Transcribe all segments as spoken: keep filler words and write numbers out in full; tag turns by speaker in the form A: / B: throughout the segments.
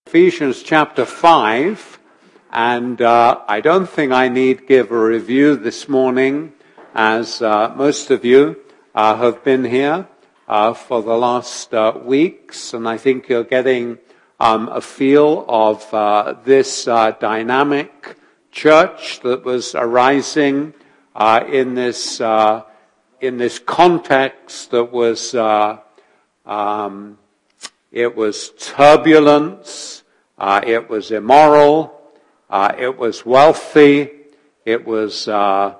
A: Ephesians chapter five, and uh, I don't think I need give a review this morning, as uh, most of you uh, have been here uh, for the last uh, weeks, and I think you're getting um, a feel of uh, this uh, dynamic church that was arising uh, in this uh, in this context that was uh, um, it was turbulence. Uh, it was immoral, uh, it was wealthy, it was uh,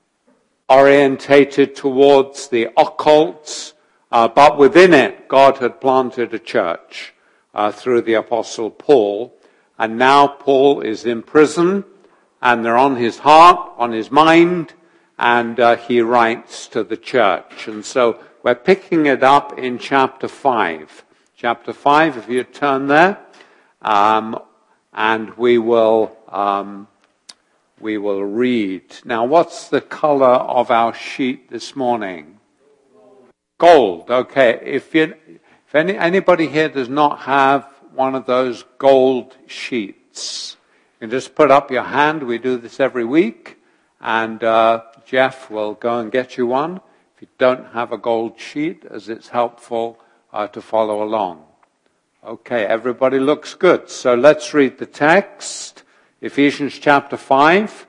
A: orientated towards the occult, uh, but within it, God had planted a church uh, through the Apostle Paul, and now Paul is in prison, and they're on his heart, on his mind, and uh, he writes to the church. And so we're picking it up in chapter five. Chapter five, if you turn there. Um, and we will, um, we will read. Now, what's the color of our sheet this morning? Gold. Okay. If you, if any, anybody here does not have one of those gold sheets, you can just put up your hand. We do this every week, and uh, Jeff will go and get you one. If you don't have a gold sheet, as it's helpful uh, to follow along. Okay, everybody looks good. So let's read the text, Ephesians chapter five.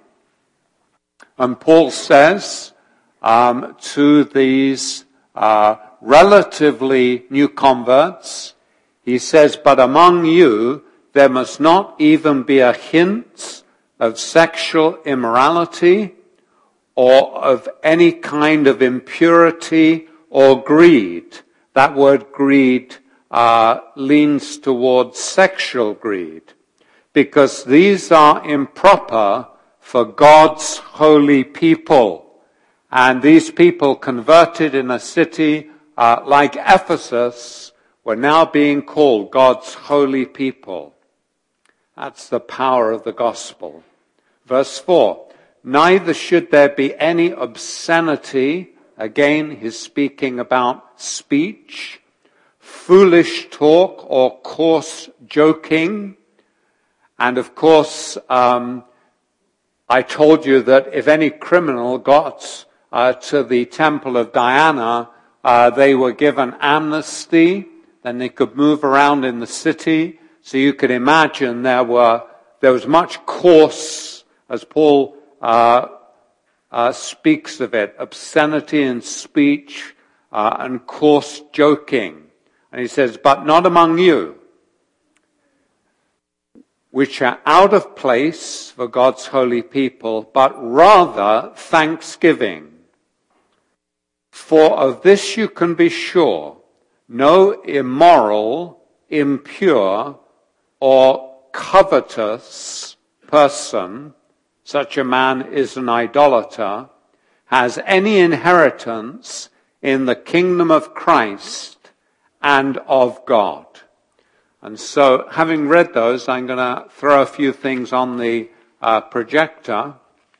A: And Paul says um, to these uh, relatively new converts, he says, "But among you there must not even be a hint of sexual immorality or of any kind of impurity or greed." That word greed Uh, leans towards sexual greed, because these are improper for God's holy people. And these people converted in a city uh, like Ephesus were now being called God's holy people. That's the power of the gospel. Verse four, "Neither should there be any obscenity," again he's speaking about speech, "foolish talk or coarse joking." And of course, um, I told you that if any criminal got uh, to the temple of Diana, uh, they were given amnesty, then they could move around in the city. So you could imagine there were there was much coarse, as Paul uh, uh, speaks of it, obscenity in speech uh, and coarse joking. And he says, "But not among you, which are out of place for God's holy people, but rather thanksgiving. For of this you can be sure, no immoral, impure, or covetous person, such a man is an idolater, has any inheritance in the kingdom of Christ and of God." And so, having read those, I'm going to throw a few things on the uh, projector.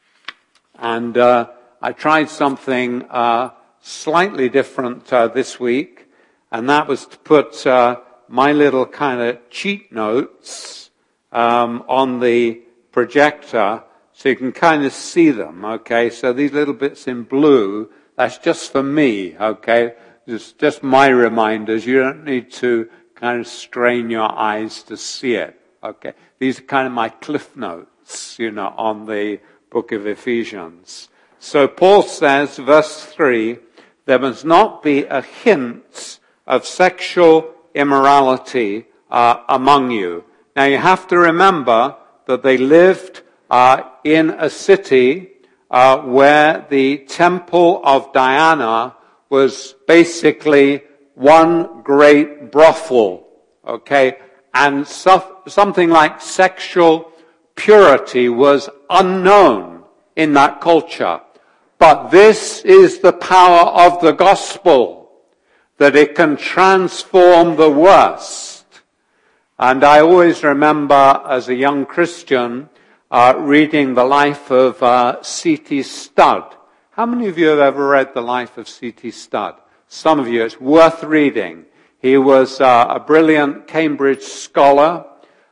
A: And uh, I tried something uh, slightly different uh, this week, and that was to put uh, my little kind of cheat notes um, on the projector so you can kind of see them, okay? So these little bits in blue, that's just for me, okay? It's just my reminders. You don't need to kind of strain your eyes to see it. Okay. These are kind of my cliff notes, you know, on the book of Ephesians. So Paul says, verse three, "There must not be a hint of sexual immorality uh, among you." Now you have to remember that they lived uh, in a city uh, where the temple of Diana was basically one great brothel, okay? And so, something like sexual purity was unknown in that culture. But this is the power of the gospel, that it can transform the worst. And I always remember as a young Christian uh, reading the life of uh, C T Studd. How many of you have ever read the life of C T Studd? Some of you, it's worth reading. He was uh, a brilliant Cambridge scholar,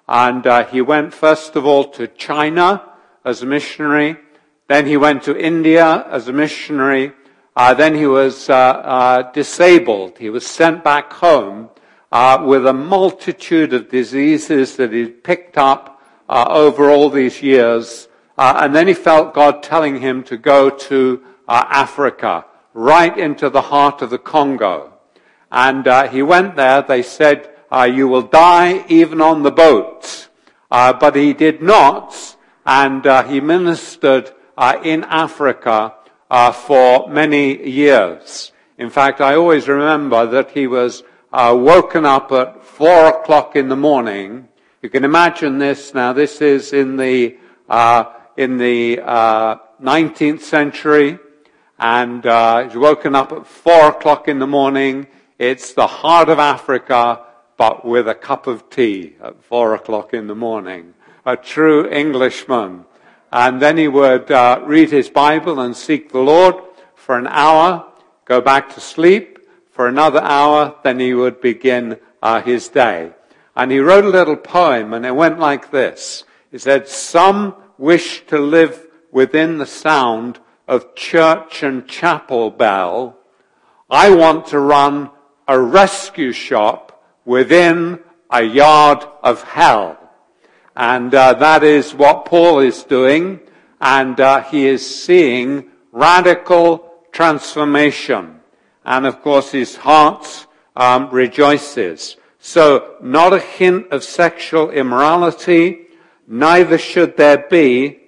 A: And uh, he went first of all to China as a missionary. Then he went to India as a missionary. Uh, then he was uh, uh, disabled. He was sent back home uh, with a multitude of diseases that he'd picked up uh, over all these years. Uh, and then he felt God telling him to go to uh, Africa, right into the heart of the Congo. And uh, he went there. They said, uh, you will die even on the boat. Uh, but he did not. And uh, he ministered uh, in Africa uh, for many years. In fact, I always remember that he was uh, woken up at four o'clock in the morning. You can imagine this now. This is in the uh, in the uh, nineteenth century. And uh, he's woken up at four o'clock in the morning. It's the heart of Africa, but with a cup of tea at four o'clock in the morning. A true Englishman. And then he would uh, read his Bible and seek the Lord for an hour, go back to sleep for another hour, then he would begin uh, his day. And he wrote a little poem, and it went like this. He said, some wish to live within the sound of church and chapel bell. I want to run a rescue shop within a yard of hell. And uh, that is what Paul is doing, and uh, he is seeing radical transformation. And of course his heart um, rejoices. So not a hint of sexual immorality, neither should there be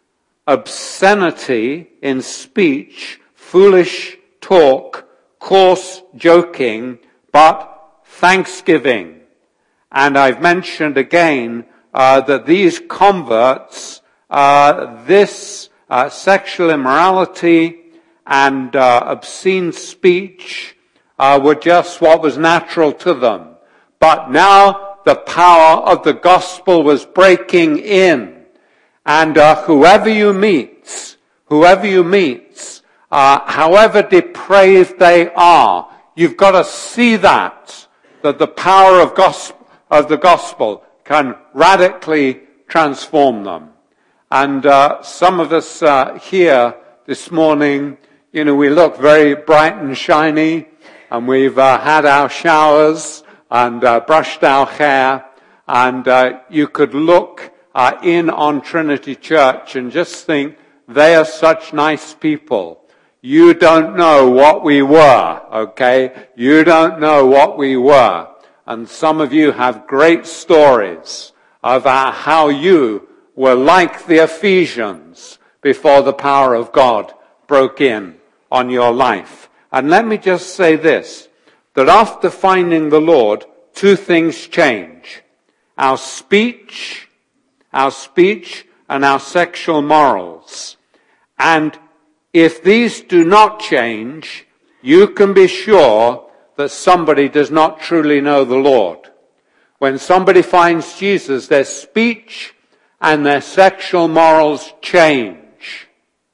A: obscenity in speech, foolish talk, coarse joking, but thanksgiving. And I've mentioned again uh, that these converts, uh, this uh, sexual immorality and uh, obscene speech uh, were just what was natural to them. But now the power of the gospel was breaking in. And uh, whoever you meet, whoever you meet, uh, however depraved they are, you've got to see that, that the power of gospel, of the gospel can radically transform them. And uh, some of us uh, here this morning, you know, we look very bright and shiny, and we've uh, had our showers and uh, brushed our hair, and uh, you could look uh, in on Trinity Church and just think, they are such nice people. You don't know what we were, okay? You don't know what we were. And some of you have great stories about how you were like the Ephesians before the power of God broke in on your life. And let me just say this, that after finding the Lord, two things change. Our speech, our speech and our sexual morals. And if these do not change, you can be sure that somebody does not truly know the Lord. When somebody finds Jesus, their speech and their sexual morals change.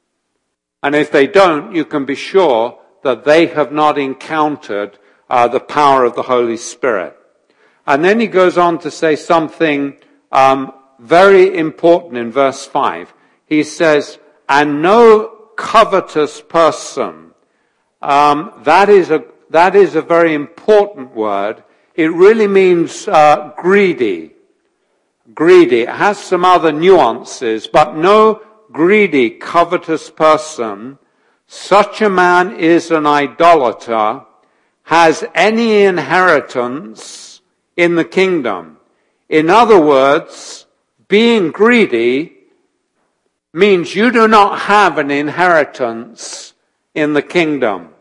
A: And if they don't, you can be sure that they have not encountered uh, the power of the Holy Spirit. And then he goes on to say something um, very important in verse five. He says, and no covetous person. Um, that is a that is a very important word. It really means uh, greedy. Greedy. It has some other nuances, but no greedy, covetous person. Such a man is an idolater, has any inheritance in the kingdom. In other words, being greedy means you do not have an inheritance in the kingdom.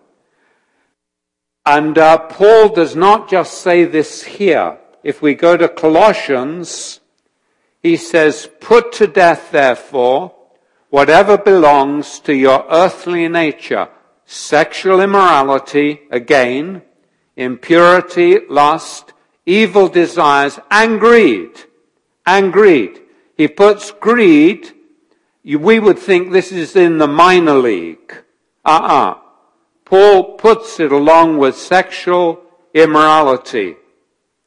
A: And uh, Paul does not just say this here. If we go to Colossians, he says, put to death, therefore, whatever belongs to your earthly nature, sexual immorality, again, impurity, lust, evil desires, and greed. And greed. He puts greed, we would think this is in the minor league. Uh-uh. Paul puts it along with sexual immorality.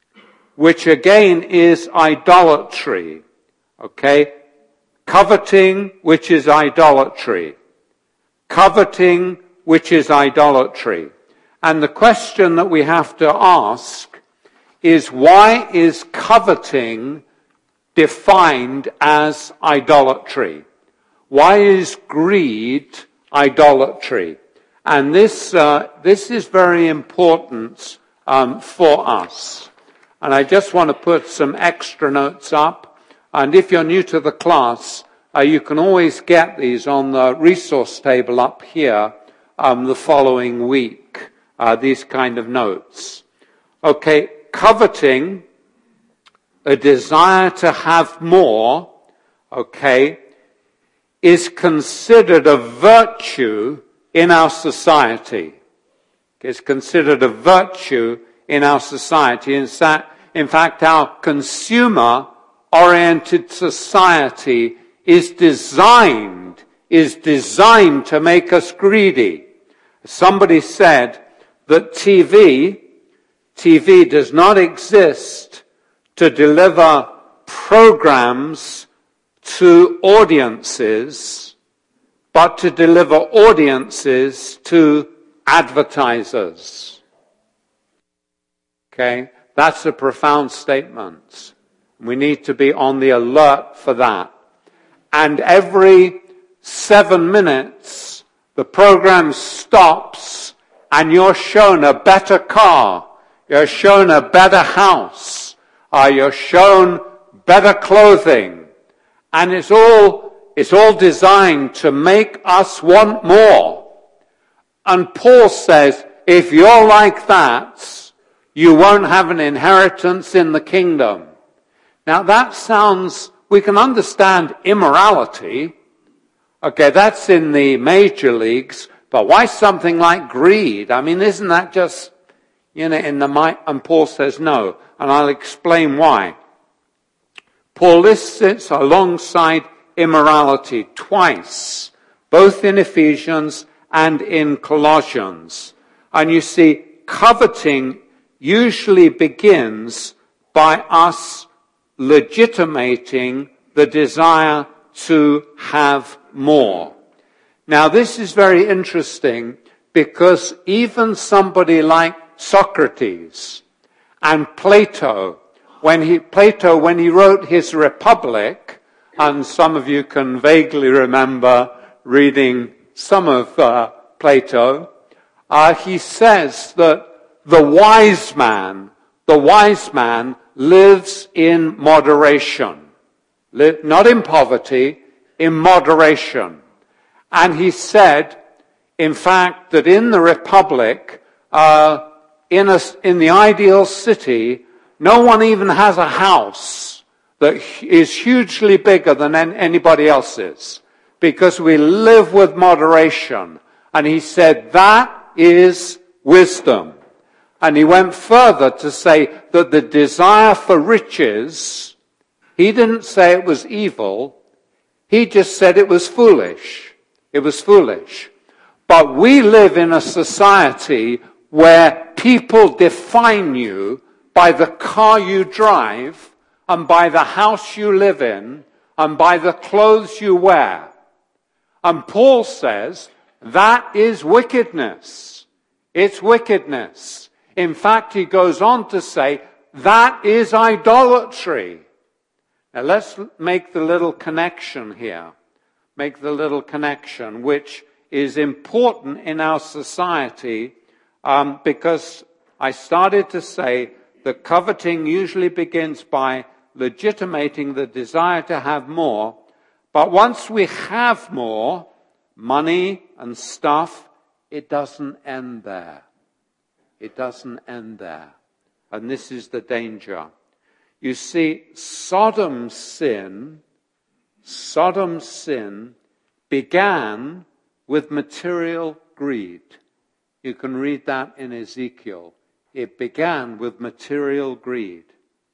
A: which again is idolatry. Okay? Coveting, which is idolatry. Coveting, which is idolatry. And the question that we have to ask is, why is coveting defined as idolatry? Why is greed idolatry? And this uh, this is very important um, for us. And I just want to put some extra notes up. And if you're new to the class, uh, you can always get these on the resource table up here um, the following week, uh, these kind of notes. Okay, coveting, a desire to have more, okay, is considered a virtue in our society. It's considered a virtue in our society. In fact, our consumer-oriented society is designed, is designed to make us greedy. Somebody said that T V, T V does not exist to deliver programs to audiences, but to deliver audiences to advertisers. Okay? That's a profound statement. We need to be on the alert for that. And every seven minutes, the program stops and you're shown a better car. You're shown a better house. Uh, you're shown better clothing. And it's all, it's all designed to make us want more. And Paul says, if you're like that, you won't have an inheritance in the kingdom. Now that sounds, we can understand immorality. Okay, that's in the major leagues. But why something like greed? I mean, isn't that just, you know, in the might? And Paul says no. And I'll explain why. Paul lists it alongside immorality twice, both in Ephesians and in Colossians. And you see, coveting usually begins by us legitimating the desire to have more. Now, this is very interesting because even somebody like Socrates and Plato, when he, Plato, when he wrote his Republic, and some of you can vaguely remember reading some of uh, Plato, uh, he says that the wise man, the wise man lives in moderation. Li- not in poverty, in moderation. And he said, in fact, that in the Republic, uh, in, a, in the ideal city, no one even has a house that is hugely bigger than anybody else's, because we live with moderation. And he said, that is wisdom. And he went further to say that the desire for riches, he didn't say it was evil, he just said it was foolish. It was foolish. But we live in a society where people define you by the car you drive, and by the house you live in, and by the clothes you wear. And Paul says that is wickedness. It's wickedness. In fact, he goes on to say that is idolatry. Now let's make the little connection here. Make the little connection, which is important in our society, um, because I started to say that coveting usually begins by legitimating the desire to have more. But once we have more, money and stuff, it doesn't end there. It doesn't end there. And this is the danger. You see, Sodom's sin, Sodom's sin began with material greed. You can read that in Ezekiel. It began with material greed.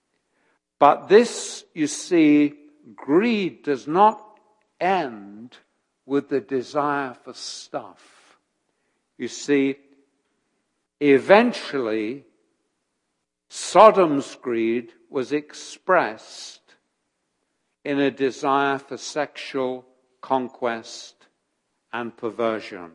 A: But this, you see, greed does not end with the desire for stuff. You see, eventually, Sodom's greed was expressed in a desire for sexual conquest and perversion.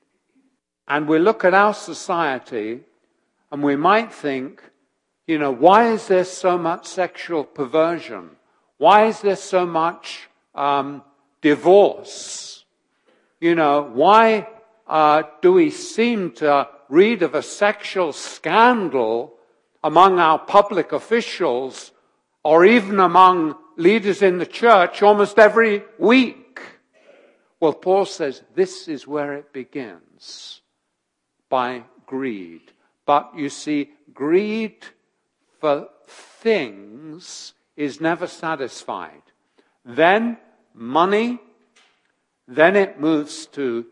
A: And we look at our society and we might think, you know, why is there so much sexual perversion? Why is there so much um, divorce? You know, why uh, do we seem to read of a sexual scandal among our public officials or even among leaders in the church almost every week? Well, Paul says this is where it begins, by greed. But you see, greed for things is never satisfied. Then money, then it moves to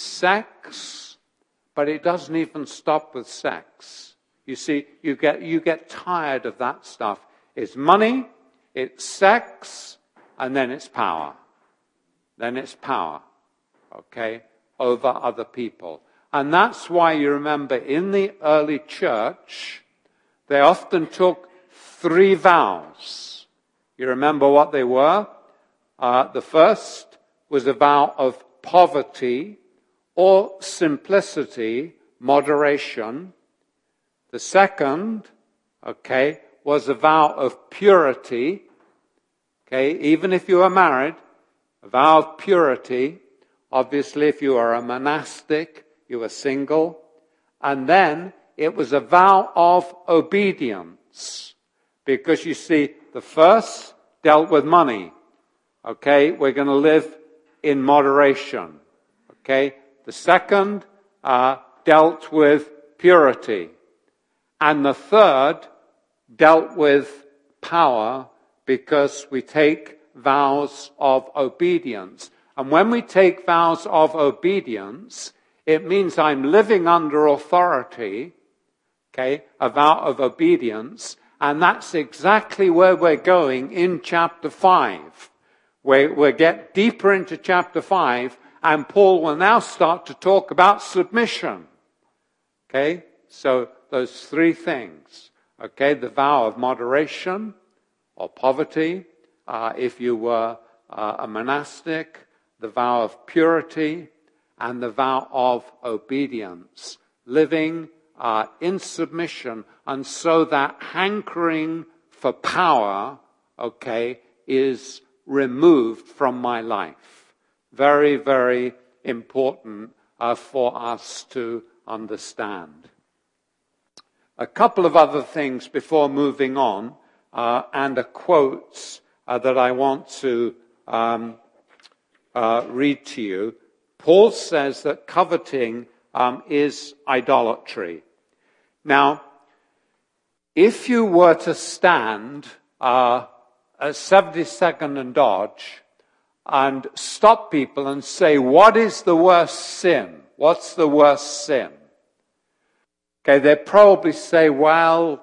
A: sex, but it doesn't even stop with sex. You see, you get you get tired of that stuff. It's money, it's sex, and then it's power. Then it's power, okay, over other people. And that's why you remember in the early church, they often took three vows. You remember what they were? Uh, the first was a vow of poverty or simplicity, moderation. The second, okay, was a vow of purity. Okay, even if you were married, a vow of purity. Obviously, if you are a monastic, you were single. And then it was a vow of obedience. Because you see, the first dealt with money. Okay, we're going to live in moderation. Okay, the second uh, dealt with purity. And the third dealt with power, because we take vows of obedience. And when we take vows of obedience, it means I'm living under authority, okay, a vow of obedience, and that's exactly where we're going in chapter five. We, we'll get deeper into chapter five, and Paul will now start to talk about submission. Okay, so those three things. Okay, the vow of moderation or poverty, uh, if you were uh, a monastic, the vow of purity, and the vow of obedience, living uh, in submission, and so that hankering for power, okay, is removed from my life. Very, very important uh, for us to understand. A couple of other things before moving on, uh, and a quote uh, that I want to um, uh, read to you. Paul says that coveting um, is idolatry. Now, if you were to stand uh, at seventy-second and Dodge and stop people and say, what is the worst sin? What's the worst sin? Okay, they'd probably say, well,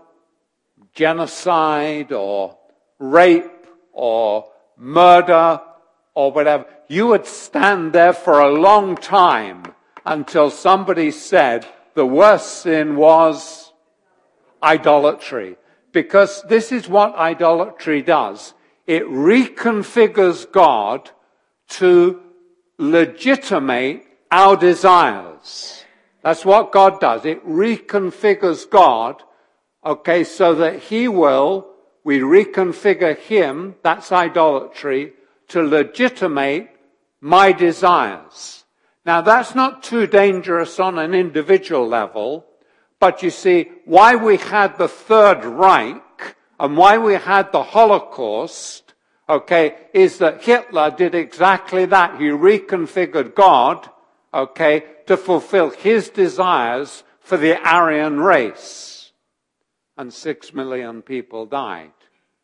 A: genocide or rape or murder or whatever. You would stand there for a long time until somebody said the worst sin was idolatry. Because this is what idolatry does. It reconfigures God to legitimate our desires. That's what God does. It reconfigures God, okay, so that he will, we reconfigure him, that's idolatry, to legitimate my desires. Now, that's not too dangerous on an individual level, but you see, why we had the Third Reich and why we had the Holocaust, okay, is that Hitler did exactly that. He reconfigured God, okay, to fulfill his desires for the Aryan race. And six million people died.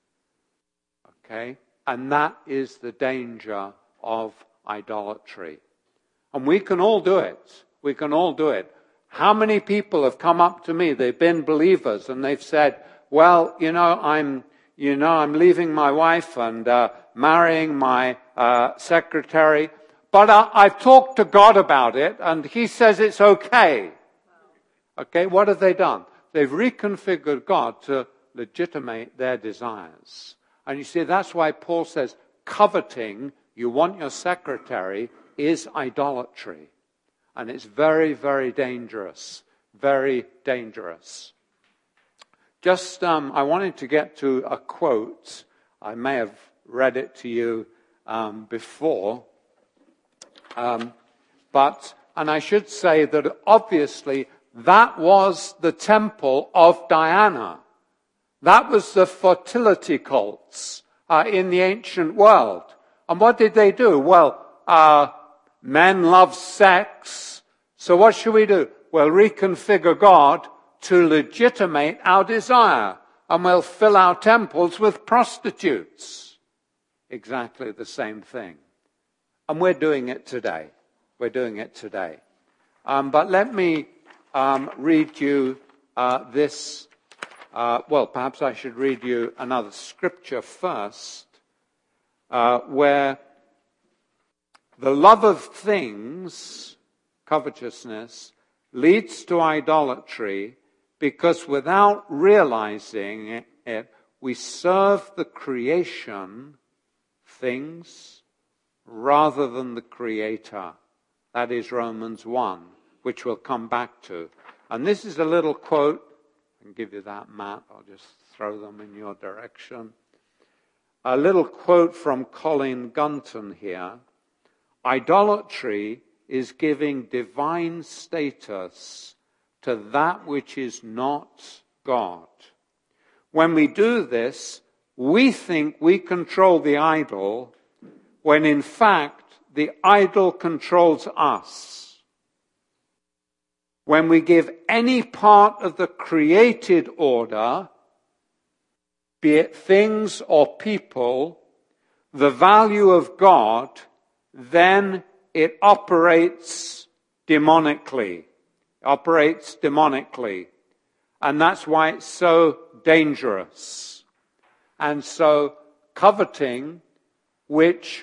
A: Okay? And that is the danger of idolatry. And we can all do it. We can all do it. How many people have come up to me, they've been believers, and they've said, well, you know, I'm, you know, I'm leaving my wife and uh, marrying my uh, secretary, but I, I've talked to God about it, and he says it's okay. Okay, what have they done? They've reconfigured God to legitimate their desires. And you see, that's why Paul says, coveting, you want your secretary, is idolatry. And it's very, very dangerous. Very dangerous. Just, um, I wanted to get to a quote. I may have read it to you um, before. Um, but, and I should say that obviously that was the temple of Diana. That was the fertility cults uh, in the ancient world. And what did they do? Well, uh, men love sex. So what should we do? We'll reconfigure God to legitimate our desire. And we'll fill our temples with prostitutes. Exactly the same thing. And we're doing it today. We're doing it today. Um, but let me um, read you uh, this. Uh, well, perhaps I should read you another scripture first, uh, where the love of things, covetousness, leads to idolatry, because without realizing it, we serve the creation, things, rather than the Creator. That is Romans one, which we'll come back to. And this is a little quote. I can give you that, Matt. I'll just throw them in your direction. A little quote from Colin Gunton here. Idolatry is giving divine status to that which is not God. When we do this, we think we control the idol, when in fact the idol controls us. When we give any part of the created order, be it things or people, the value of God, then it operates demonically. Operates demonically. And that's why it's so dangerous. And so coveting, which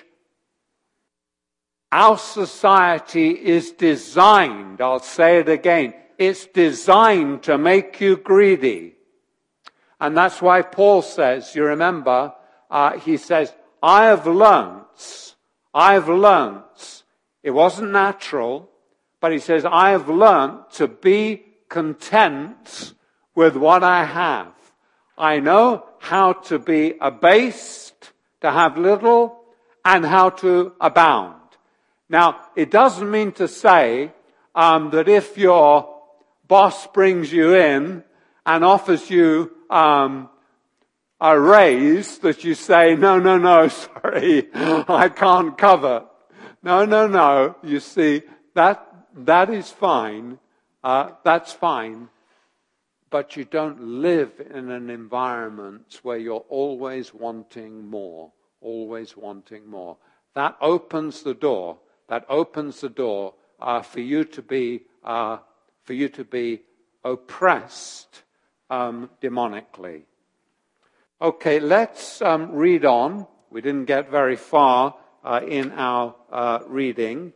A: our society is designed, I'll say it again, it's designed to make you greedy. And that's why Paul says, you remember, uh, he says, I have learnt, I have learnt, it wasn't natural, but he says, I have learnt to be content with what I have. I know how to be abased, to have little, and how to abound. Now, it doesn't mean to say um, that if your boss brings you in and offers you um, a raise, that you say, no, no, no, sorry, I can't cover. No, no, no. You see, that that is fine. Uh, that's fine. But you don't live in an environment where you're always wanting more, always wanting more. That opens the door. That opens the door uh, for you to be uh, for you to be oppressed um, demonically. Okay, let's um, read on. We didn't get very far uh, in our uh, reading.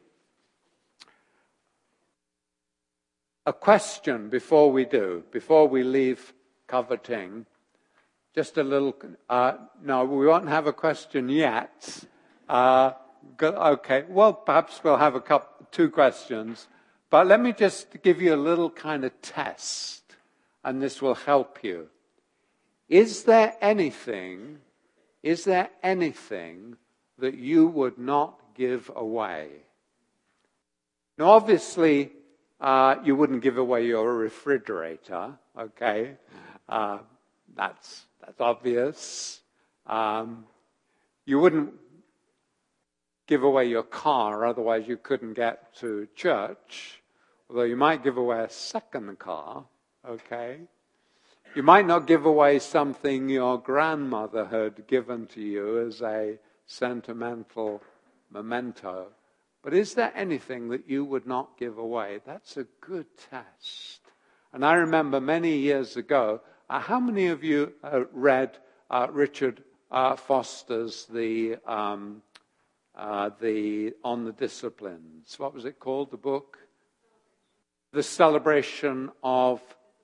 A: A question before we do, before we leave coveting. Just a little. Uh, no, we won't have a question yet. Uh, Okay, well, perhaps we'll have a couple, two questions. But let me just give you a little kind of test, and this will help you. Is there anything, is there anything that you would not give away? Now, obviously, uh, you wouldn't give away your refrigerator, okay? Uh, that's, that's obvious. Um, you wouldn't give away your car, otherwise you couldn't get to church. Although you might give away a second car, okay? You might not give away something your grandmother had given to you as a sentimental memento. But is there anything that you would not give away? That's a good test. And I remember many years ago, uh, how many of you uh, read uh, Richard uh, Foster's The... Um, Uh, the on the disciplines. What was it called, the book? The Celebration of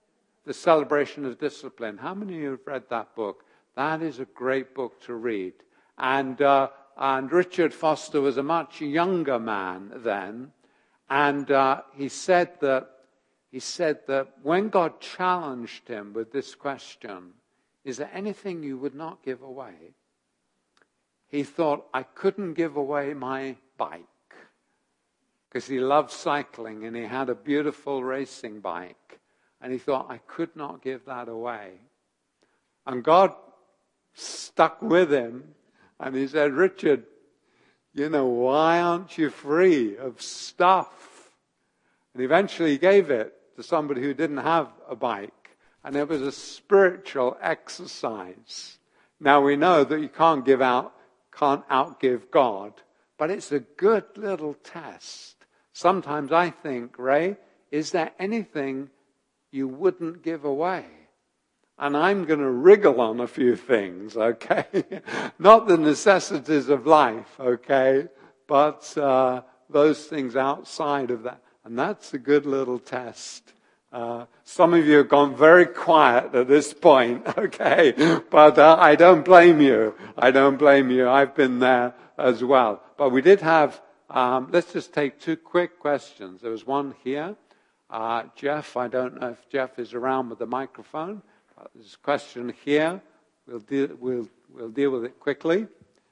A: The Celebration of Discipline. How many of you have read that book? That is a great book to read. And uh, and Richard Foster was a much younger man then, and uh, he said that he said that when God challenged him with this question, "Is there anything you would not give away?" He thought, "I couldn't give away my bike," because he loved cycling and he had a beautiful racing bike, and he thought, "I could not give that away." And God stuck with him. And he said, "Richard, you know, why aren't you free of stuff?" And eventually he gave it to somebody who didn't have a bike. And it was a spiritual exercise. Now we know that you can't give out, can't outgive God. But it's a good little test. Sometimes I think, Ray, is there anything you wouldn't give away? And I'm going to wriggle on a few things, okay? Not the necessities of life, okay? But uh, those things outside of that. And that's a good little test. Uh, some of you have gone very quiet at this point, okay? But uh, I don't blame you. I don't blame you. I've been there as well. But we did have, um, let's just take two quick questions. There was one here. Uh, Jeff, I don't know if Jeff is around with the microphone. There's a question here. We'll deal, we'll, we'll deal with it quickly.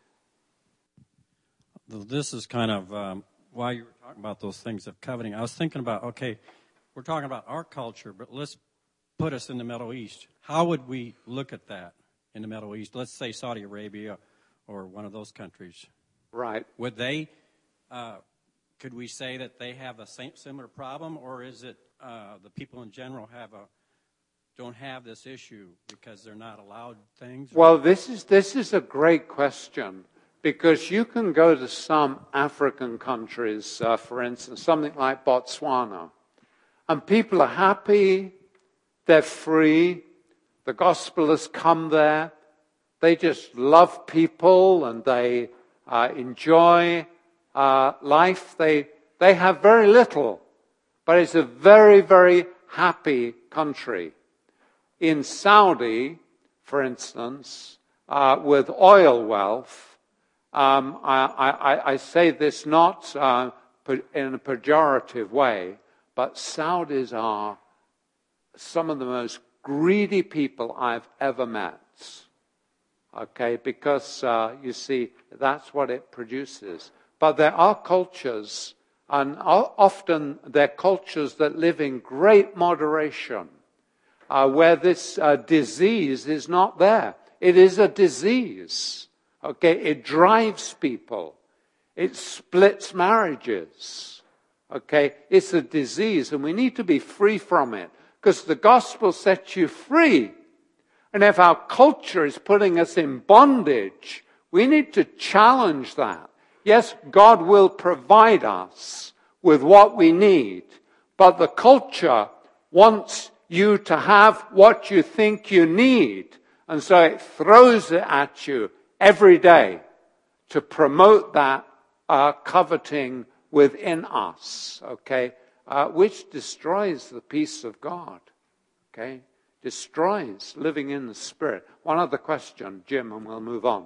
B: This is kind of, um, while you were talking about those things of coveting, I was thinking about, okay, we're talking about our culture, but let's put us in the Middle East. How would we look at that in the Middle East? Let's say Saudi Arabia or one of those countries.
A: Right.
B: Would they, uh, could we say that they have a same, similar problem, or is it uh, the people in general have a don't have this issue because they're not allowed things?
A: Well, this is this is a great question, because you can go to some African countries, uh, for instance, something like Botswana, and people are happy, they're free, the gospel has come there, they just love people and they uh, enjoy uh, life. They they have very little, but it's a very, very happy country. In Saudi, for instance, uh, with oil wealth, um, I, I, I say this not uh, in a pejorative way, but Saudis are some of the most greedy people I've ever met. Okay, because, uh, you see, that's what it produces. But there are cultures, and often they're cultures that live in great moderation, Uh, where this uh, disease is not there. It is a disease. Okay, it drives people. It splits marriages. Okay, it's a disease, and we need to be free from it, because the gospel sets you free. And if our culture is putting us in bondage, we need to challenge that. Yes, God will provide us with what we need, but the culture wants you to have what you think you need. And so it throws it at you every day to promote that uh, coveting within us, okay, uh, which destroys the peace of God, okay, destroys living in the Spirit. One other question, Jim, and we'll move on.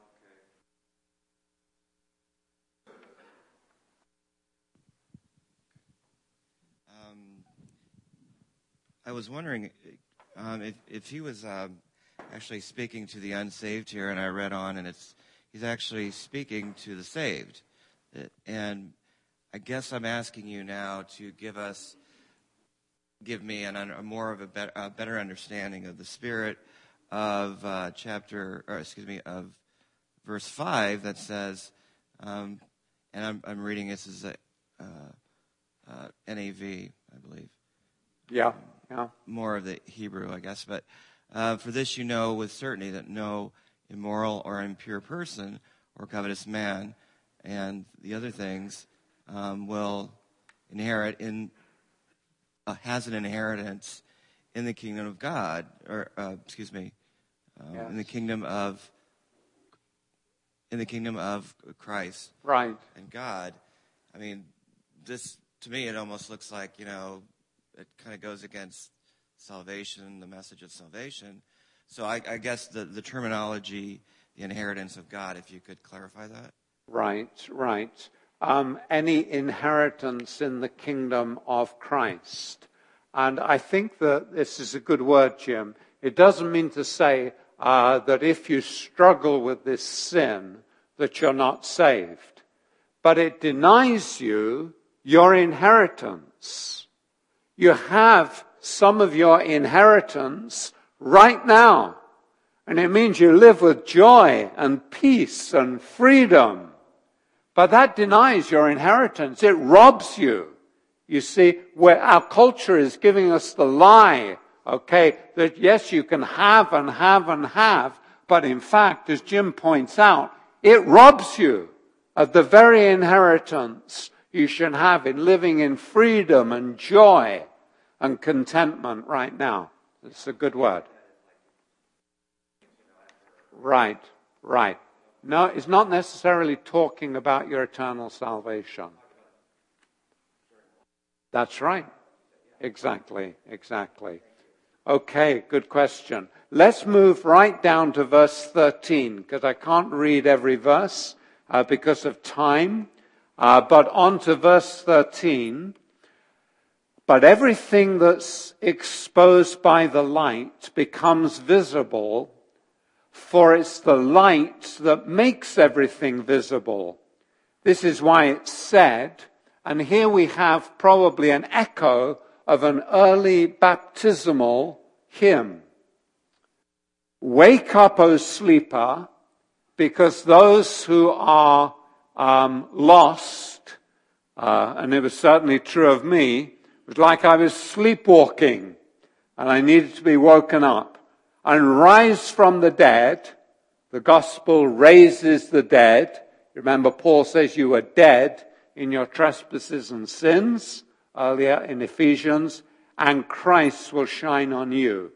C: I was wondering um, if, if he was um, actually speaking to the unsaved here, and I read on, and it's he's actually speaking to the saved. And I guess I'm asking you now to give us, give me an, a more of a, bet, a better understanding of the spirit of uh, chapter, or excuse me, of verse five that says, um, and I'm, I'm reading this as a uh, uh, N A V, I believe.
A: Yeah. Yeah.
C: More of the Hebrew, I guess. But uh, for this you know with certainty that no immoral or impure person or covetous man and the other things um, will inherit in, uh, has an inheritance in the kingdom of God, or uh, excuse me, um, yes. in the kingdom of, in the kingdom of Christ.
A: Right.
C: And God. I mean, this, to me, it almost looks like, you know, it kind of goes against salvation, the message of salvation. So I, I guess the, the terminology, the inheritance of God, if you could clarify that.
A: Right, right. Um, any inheritance in the kingdom of Christ. And I think that this is a good word, Jim. It doesn't mean to say uh, that if you struggle with this sin, that you're not saved. But it denies you your inheritance. You have some of your inheritance right now. And it means you live with joy and peace and freedom. But that denies your inheritance. It robs you. You see, where our culture is giving us the lie, okay, that yes, you can have and have and have, but in fact, as Jim points out, it robs you of the very inheritance you should have in living in freedom and joy and contentment right now. It's a good word. Right, right. No, it's not necessarily talking about your eternal salvation. That's right. Exactly, exactly. Okay, good question. Let's move right down to verse thirteen, because I can't read every verse uh, because of time. Uh, but on to verse thirteen. But everything that's exposed by the light becomes visible, for it's the light that makes everything visible. This is why it's said, and here we have probably an echo of an early baptismal hymn. Wake up, O sleeper, because those who are um, lost, uh, and it was certainly true of me, it was like I was sleepwalking and I needed to be woken up. And rise from the dead. The gospel raises the dead. Remember, Paul says you were dead in your trespasses and sins earlier in Ephesians, and Christ will shine on you.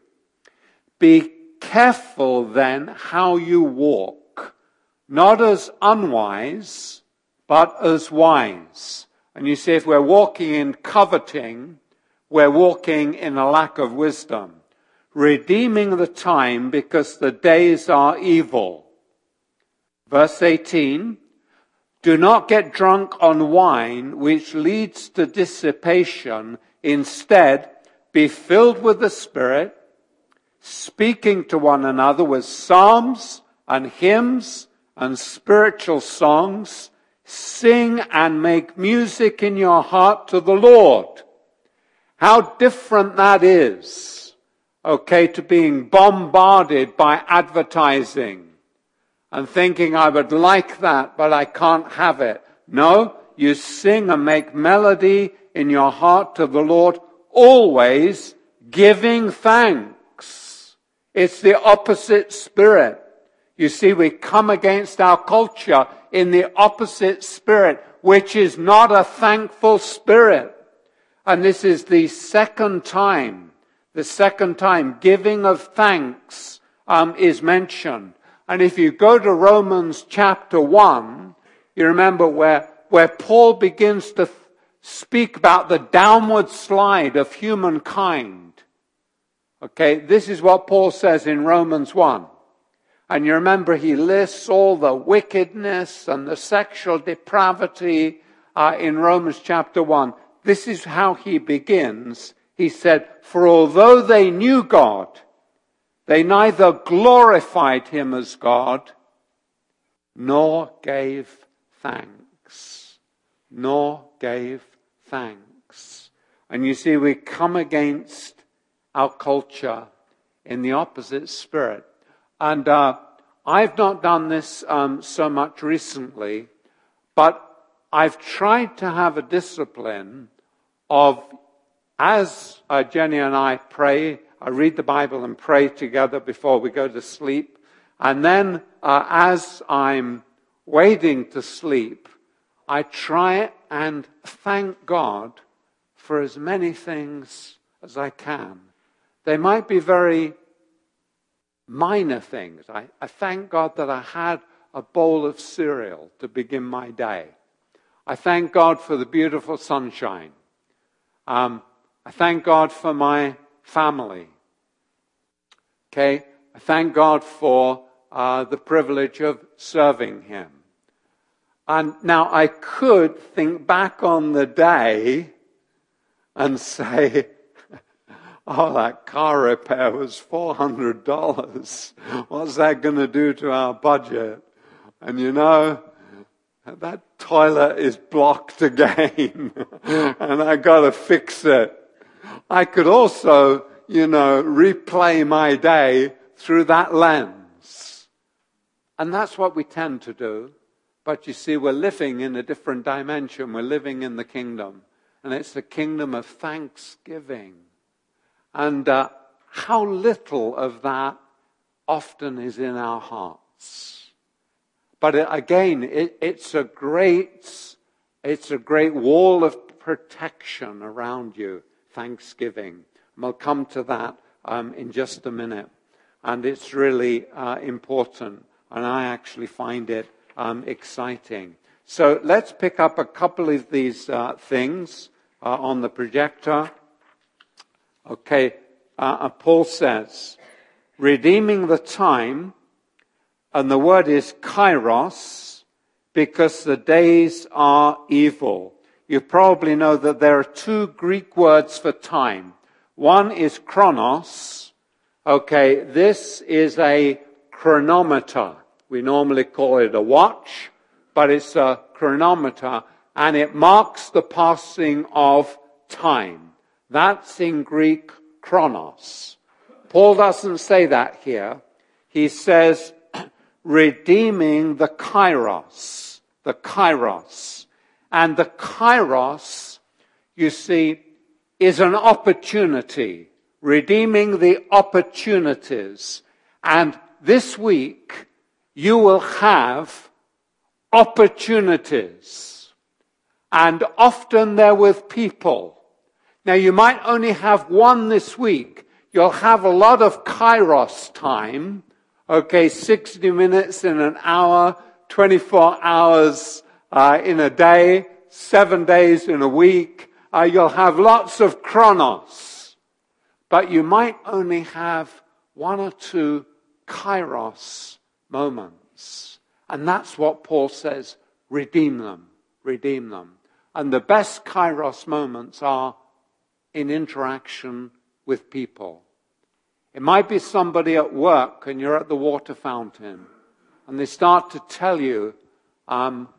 A: Be careful then how you walk, not as unwise, but as wise. And you see, if we're walking in coveting, we're walking in a lack of wisdom. Redeeming the time because the days are evil. Verse eighteen, do not get drunk on wine, which leads to dissipation. Instead, be filled with the Spirit, speaking to one another with psalms and hymns and spiritual songs. Sing and make music in your heart to the Lord. How different that is, okay, to being bombarded by advertising and thinking I would like that, but I can't have it. No, you sing and make melody in your heart to the Lord, always giving thanks. It's the opposite spirit. You see, we come against our culture in the opposite spirit, which is not a thankful spirit. And this is the second time, the second time giving of thanks um, is mentioned. And if you go to Romans chapter one, you remember where, where Paul begins to th- speak about the downward slide of humankind. Okay, this is what Paul says in Romans one. And you remember he lists all the wickedness and the sexual depravity uh, in Romans chapter one. This is how he begins. He said, for although they knew God, they neither glorified him as God, nor gave thanks. Nor gave thanks. And you see, we come against our culture in the opposite spirit. And uh, I've not done this um, so much recently, but I've tried to have a discipline of, as uh, Jenny and I pray, I read the Bible and pray together before we go to sleep. And then uh, as I'm waiting to sleep, I try and thank God for as many things as I can. They might be very minor things. I, I thank God that I had a bowl of cereal to begin my day. I thank God for the beautiful sunshine. Um, I thank God for my family. Okay, I thank God for uh, the privilege of serving him. And now I could think back on the day and say, oh, that car repair was four hundred dollars. What's that going to do to our budget? And you know, that toilet is blocked again, and I got to fix it. I could also, you know, replay my day through that lens. And that's what we tend to do. But you see, we're living in a different dimension. We're living in the kingdom. And it's the kingdom of thanksgiving. And uh, how little of that often is in our hearts. But it, again, it, it's a great, it's a great wall of protection around you, thanksgiving. And we'll come to that um, in just a minute. And it's really uh, important. And I actually find it um, exciting. So let's pick up a couple of these uh, things uh, on the projector. Okay, uh, Paul says, redeeming the time, and the word is kairos, because the days are evil. You probably know that there are two Greek words for time. One is chronos. Okay, this is a chronometer. We normally call it a watch, but it's a chronometer, and it marks the passing of time. That's in Greek chronos. Paul doesn't say that here. He says, redeeming the kairos, the kairos. And the kairos, you see, is an opportunity, redeeming the opportunities. And this week, you will have opportunities. And often they're with people. Now, you might only have one this week. You'll have a lot of kairos time. Okay, sixty minutes in an hour, twenty-four hours uh, in a day, seven days in a week. Uh, you'll have lots of chronos. But you might only have one or two kairos moments. And that's what Paul says, redeem them, redeem them. And the best kairos moments are in interaction with people. It might be somebody at work and you're at the water fountain and they start to tell you um,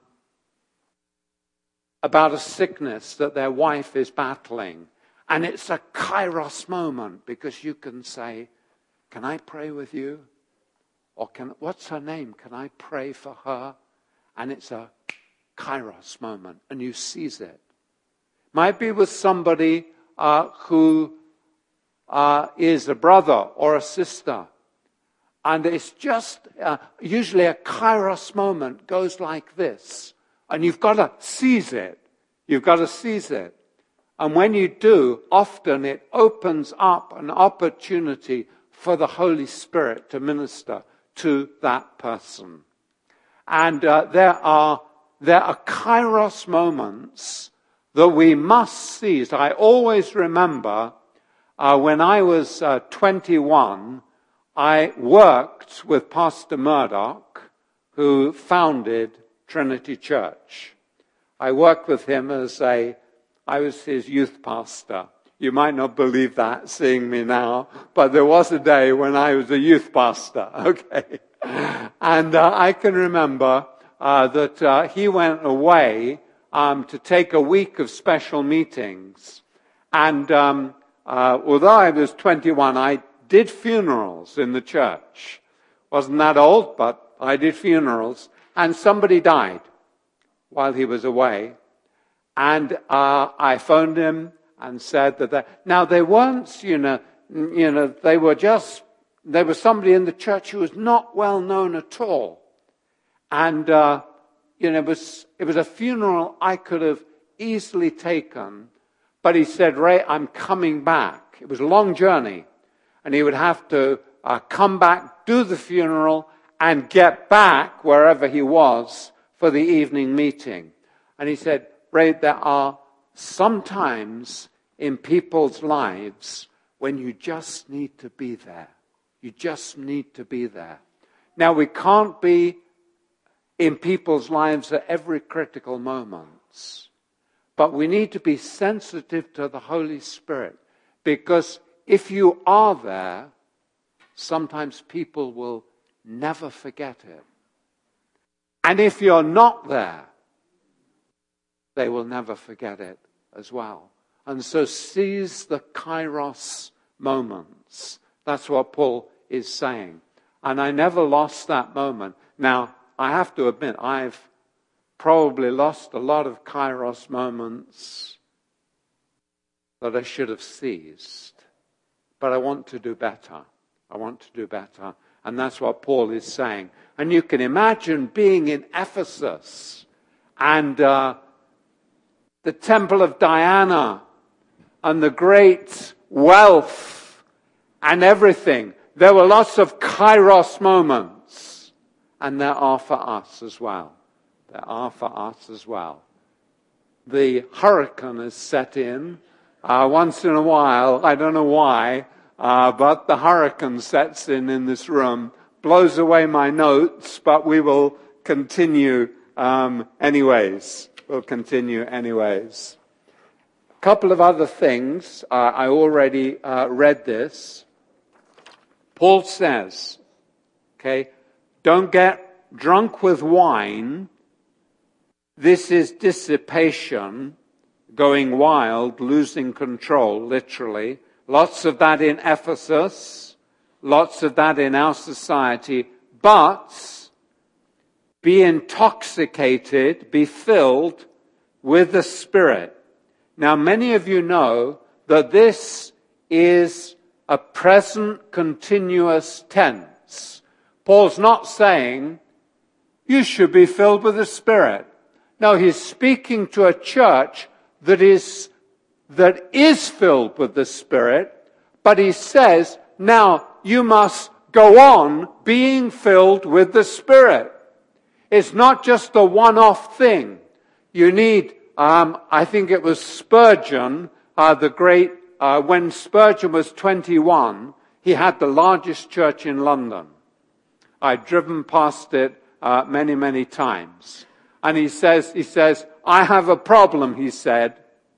A: about a sickness that their wife is battling. And it's a kairos moment because you can say, can I pray with you? Or can, what's her name? Can I pray for her? And it's a kairos moment and you seize it. Might be with somebody uh, who uh, is a brother or a sister. And it's just, uh, usually a kairos moment goes like this. And you've got to seize it. You've got to seize it. And when you do, often it opens up an opportunity for the Holy Spirit to minister to that person. And uh, there are there are kairos moments that we must seize. I always remember uh, when I was uh, twenty-one, I worked with Pastor Murdoch, who founded Trinity Church. I worked with him as a, I was his youth pastor. You might not believe that, seeing me now, but there was a day when I was a youth pastor, okay? And uh, I can remember uh, that uh, he went away um, to take a week of special meetings. And um, uh, although I was twenty-one, I did funerals in the church. Wasn't that old, but I did funerals. And somebody died while he was away. And uh, I phoned him and said that they, now they weren't, you know, you know, they were just, they were somebody in the church who was not well known at all. And, uh, you know, it was, it was a funeral I could have easily taken. But he said, Ray, I'm coming back. It was a long journey. And he would have to uh, come back, do the funeral, and get back wherever he was for the evening meeting. And he said, Ray, there are sometimes in people's lives when you just need to be there. You just need to be there. Now, we can't be in people's lives at every critical moment, but we need to be sensitive to the Holy Spirit, because if you are there, sometimes people will never forget it. And if you're not there, they will never forget it as well. And so seize the kairos moments. That's what Paul is saying. And I never lost that moment. Now, I have to admit, I've probably lost a lot of kairos moments that I should have seized. But I want to do better. I want to do better. And that's what Paul is saying. And you can imagine being in Ephesus and uh, the Temple of Diana and the great wealth and everything. There were lots of kairos moments. And there are for us as well. There are for us as well. The hurricane is set in. Uh, once in a while, I don't know why, uh, but the hurricane sets in in this room, blows away my notes, but we will continue um, anyways. We'll continue anyways. A couple of other things. Uh, I already uh, read this. Paul says, okay, don't get drunk with wine. This is dissipation, going wild, losing control, literally. Lots of that in Ephesus, lots of that in our society. But be intoxicated, be filled with the Spirit. Now, many of you know that this is a present continuous tense. Paul's not saying you should be filled with the Spirit. No, he's speaking to a church that is, that is filled with the Spirit, but he says, now you must go on being filled with the Spirit. It's not just a one-off thing. You need, um, I think it was Spurgeon, uh, the great, uh, when Spurgeon was twenty-one, he had the largest church in London. I'd driven past it uh, many, many times. And he says, he says, I have a problem, he said.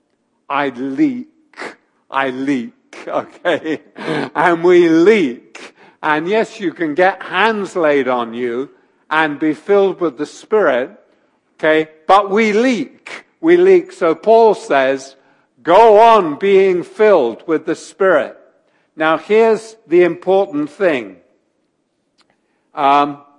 A: I leak. I leak, okay? And we leak. And yes, you can get hands laid on you and be filled with the Spirit, okay? But we leak. We leak. So Paul says, go on being filled with the Spirit. Now here's the important thing. Um,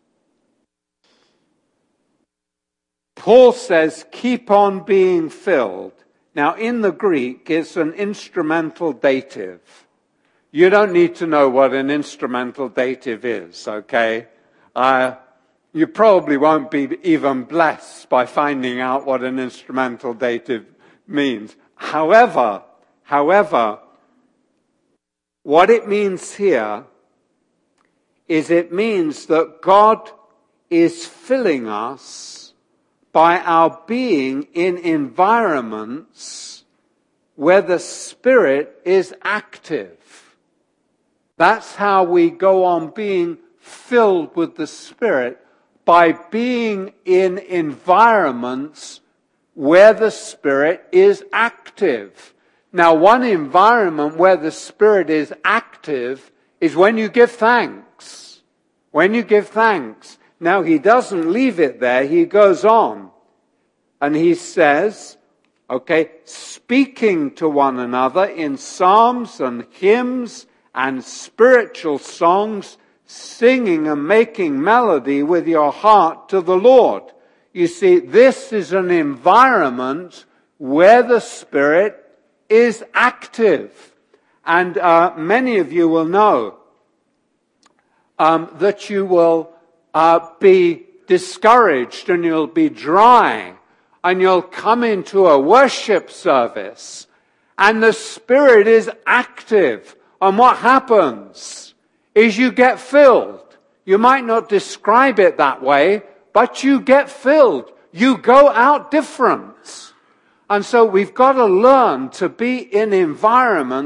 A: Paul says, keep on being filled. Now, in the Greek, it's an instrumental dative. You don't need to know what an instrumental dative is, okay? Uh, you probably won't be even blessed by finding out what an instrumental dative means. However, however, what it means here is it means that God is filling us by our being in environments where the Spirit is active. That's how we go on being filled with the Spirit, by being in environments where the Spirit is active. Now, one environment where the Spirit is active is when you give thanks. When you give thanks. Now, he doesn't leave it there. He goes on. And he says, okay, speaking to one another in psalms and hymns and spiritual songs, singing and making melody with your heart to the Lord. You see, this is an environment where the Spirit is active. And uh, many of you will know um, that you will Uh, be discouraged and you'll be dry and you'll come into a worship service and the Spirit is active. And what happens is you get filled. You might not describe it that way, but you get filled. You go out different. And so we've got to learn to be in environments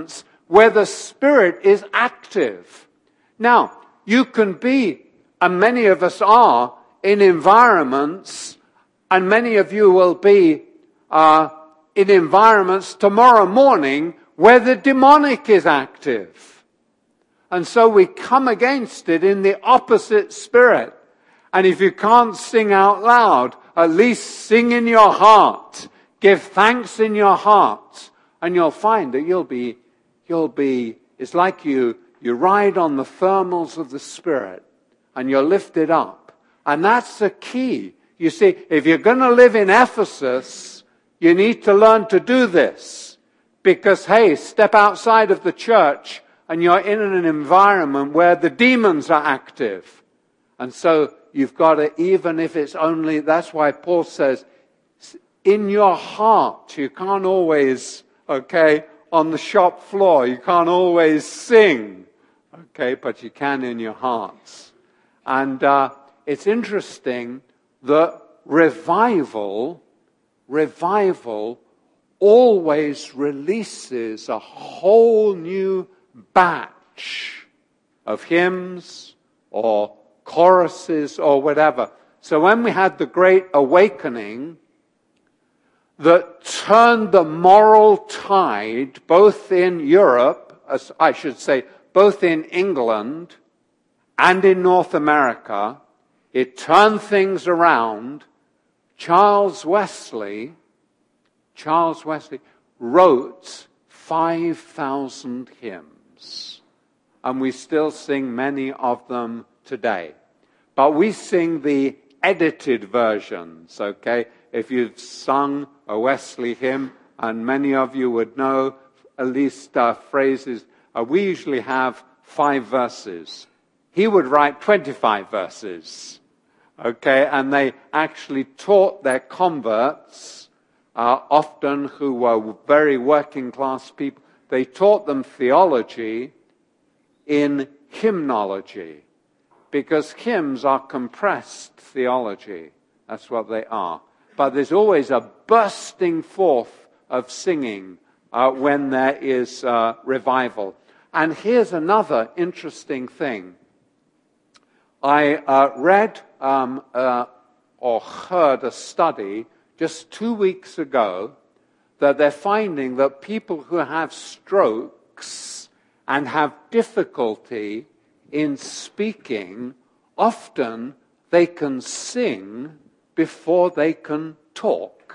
A: where the Spirit is active. Now, you can be, and many of us are, in environments, and many of you will be uh, in environments tomorrow morning where the demonic is active. And so we come against it in the opposite spirit. And if you can't sing out loud, at least sing in your heart. Give thanks in your heart. And you'll find that you'll be, you'll be, it's like you, you ride on the thermals of the Spirit and you're lifted up. And that's the key. You see, if you're going to live in Ephesus, you need to learn to do this. Because, hey, step outside of the church and you're in an environment where the demons are active. And so you've got to, even if it's only, that's why Paul says, in your heart, you can't always, okay, on the shop floor, you can't always sing, okay, but you can in your hearts. And uh, it's interesting that revival, revival always releases a whole new batch of hymns or choruses or whatever. So when we had the Great Awakening that turned the moral tide, both in Europe, as I should say, both in England and in North America, it turned things around. Charles Wesley, Charles Wesley wrote five thousand hymns, and we still sing many of them today. But we sing the edited versions, okay? If you've sung a Wesley hymn, and many of you would know at least uh, phrases, uh, we usually have five verses. He would write twenty-five verses, okay? And they actually taught their converts, uh, often who were very working class people, they taught them theology in hymnology, because hymns are compressed theology. That's what they are. But there's always a bursting forth of singing uh, when there is uh, revival. And here's another interesting thing. I uh, read um, uh, or heard a study just two weeks ago that they're finding that people who have strokes and have difficulty in speaking, often they can sing before they can talk.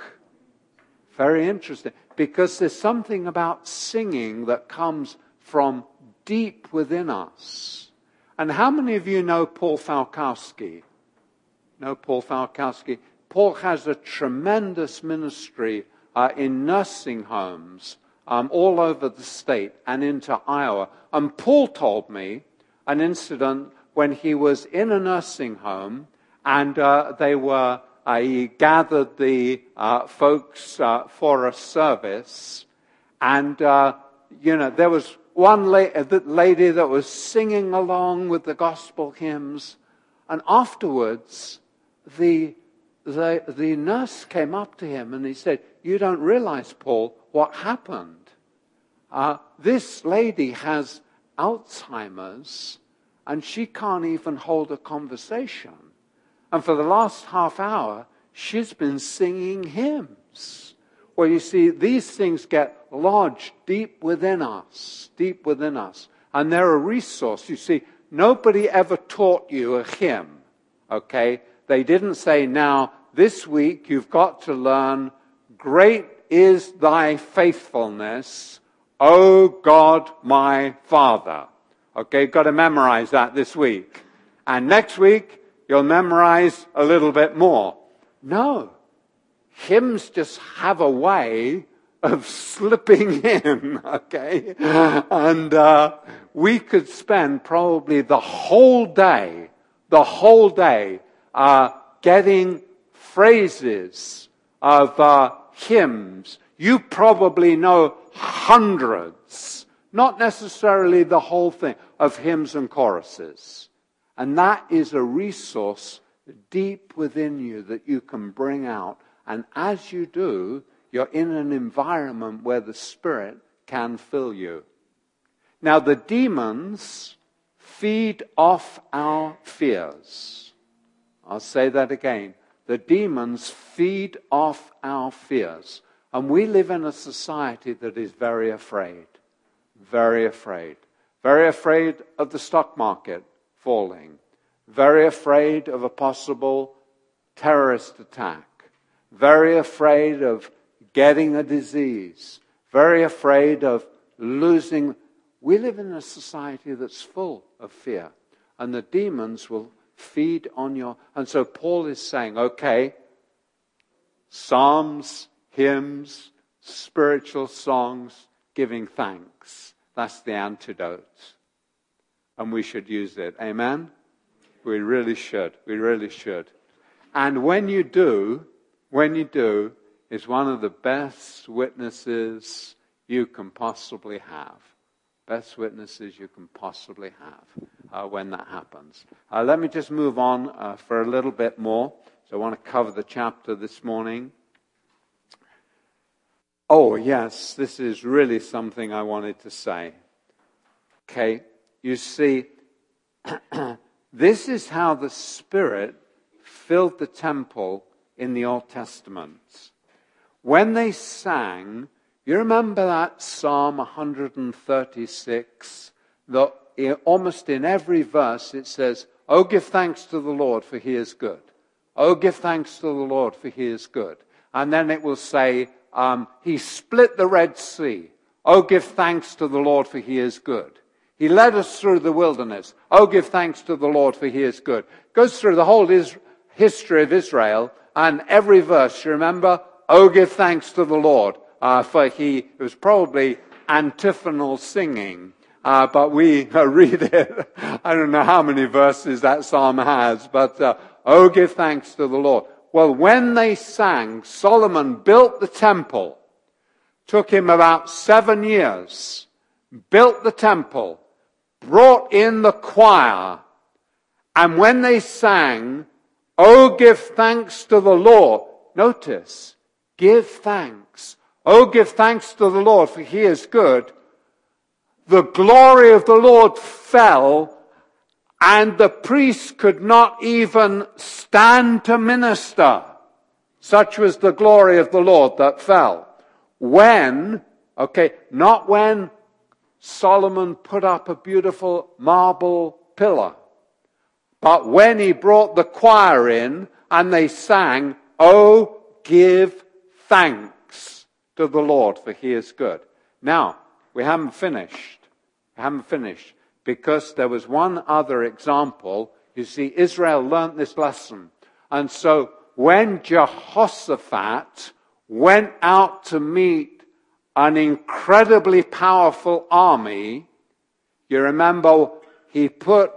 A: Very interesting. Because there's something about singing that comes from deep within us. And how many of you know Paul Falkowski? Know Paul Falkowski? Paul has a tremendous ministry uh, in nursing homes um, all over the state and into Iowa. And Paul told me an incident when he was in a nursing home and uh, they were, uh, he gathered the uh, folks uh, for a service, and, uh, you know, there was one la- lady that was singing along with the gospel hymns, and afterwards the, the, the nurse came up to him and he said, "You don't realize, Paul, what happened. Uh, this lady has Alzheimer's, and she can't even hold a conversation. And for the last half hour, she's been singing hymns." Well, you see, these things get lodged deep within us, deep within us. And they're a resource. You see, nobody ever taught you a hymn, okay? They didn't say, now, this week you've got to learn, "Great is thy faithfulness, O God my Father." Okay, you've got to memorize that this week. And next week, you'll memorize a little bit more. No. Hymns just have a way of slipping in, okay? And uh, we could spend probably the whole day, the whole day, uh, getting phrases of uh, hymns. You probably know hundreds, not necessarily the whole thing, of hymns and choruses. And that is a resource deep within you that you can bring out. And as you do, you're in an environment where the Spirit can fill you. Now the demons feed off our fears. I'll say that again. The demons feed off our fears. And we live in a society that is very afraid. Very afraid. Very afraid of the stock market falling. Very afraid of a possible terrorist attack. Very afraid of getting a disease. Very afraid of losing. We live in a society that's full of fear. And the demons will feed on your... And so Paul is saying, okay, psalms, hymns, spiritual songs, giving thanks. That's the antidote. And we should use it. Amen? We really should. We really should. And when you do, when you do, it's one of the best witnesses you can possibly have. Best witnesses you can possibly have uh, when that happens. Uh, let me just move on uh, for a little bit more. So I want to cover the chapter this morning. Oh, yes, this is really something I wanted to say. Okay, you see, this is how the Spirit filled the temple in the Old Testament. When they sang, you remember that Psalm one thirty-six, that almost in every verse it says, "Oh, give thanks to the Lord, for he is good. Oh, give thanks to the Lord, for he is good." And then it will say, um, he split the Red Sea. Oh, give thanks to the Lord, for he is good. He led us through the wilderness. Oh, give thanks to the Lord, for he is good. Goes through the whole is- history of Israel, and every verse, you remember, oh, give thanks to the Lord, uh, for he, it was probably antiphonal singing, uh, but we uh, read it. I don't know how many verses that psalm has, but uh, oh, give thanks to the Lord. Well, when they sang, Solomon built the temple. Took him about seven years. Built the temple. Brought in the choir. And when they sang, oh, give thanks to the Lord. Notice, give thanks. Oh, give thanks to the Lord, for he is good. The glory of the Lord fell, and the priests could not even stand to minister. Such was the glory of the Lord that fell. When, okay, not when Solomon put up a beautiful marble pillar, but when he brought the choir in and they sang, oh, give thanks to the Lord, for he is good. Now, we haven't finished. We haven't finished. Because there was one other example. You see, Israel learnt this lesson. And so when Jehoshaphat went out to meet an incredibly powerful army, you remember he put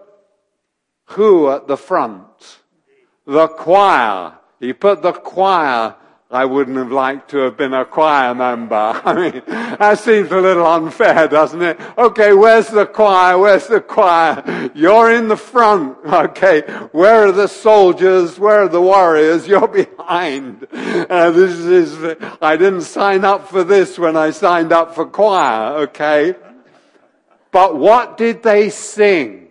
A: who at the front? The choir. He put the choir. I wouldn't have liked to have been a choir member. I mean, that seems a little unfair, doesn't it? Okay, where's the choir? Where's the choir? You're in the front. Okay, where are the soldiers? Where are the warriors? You're behind. Uh, this is, I didn't sign up for this when I signed up for choir, okay? But what did they sing?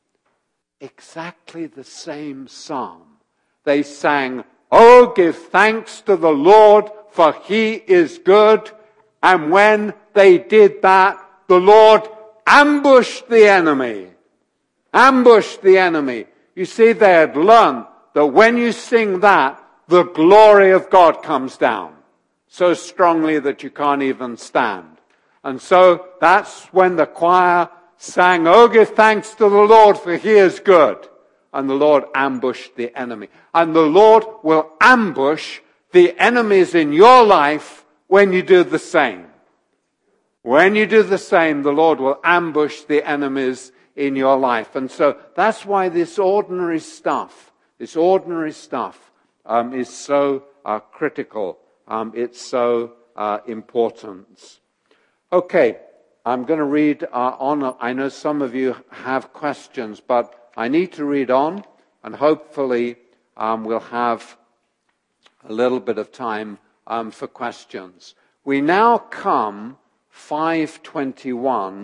A: Exactly the same psalm. They sang, oh, give thanks to the Lord, for he is good. And when they did that, the Lord ambushed the enemy. Ambushed the enemy. You see, they had learned that when you sing that, the glory of God comes down so strongly that you can't even stand. And so that's when the choir sang, oh, give thanks to the Lord, for he is good. And the Lord ambushed the enemy. And the Lord will ambush the enemies in your life when you do the same. When you do the same, the Lord will ambush the enemies in your life. And so that's why this ordinary stuff, this ordinary stuff um, is so uh, critical. Um, it's so uh, important. Okay, I'm going to read uh, on. I know some of you have questions, but I need to read on, and hopefully um, we'll have a little bit of time um, for questions. We now come, five twenty-one,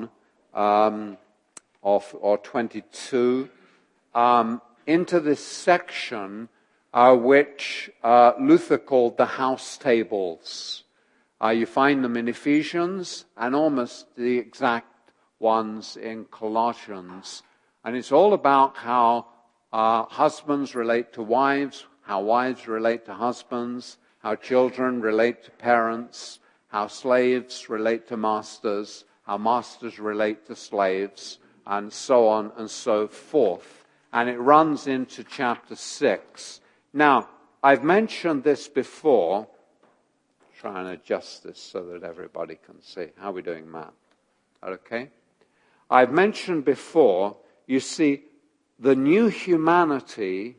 A: um, or, or twenty-two, um, into this section uh, which uh, Luther called the house tables. Uh, you find them in Ephesians and almost the exact ones in Colossians. And it's all about how uh, husbands relate to wives, how wives relate to husbands, how children relate to parents, how slaves relate to masters, how masters relate to slaves, and so on and so forth. And it runs into chapter six. Now, I've mentioned this before. Try and adjust this so that everybody can see. How are we doing, Matt? Okay? I've mentioned before, you see, the new humanity,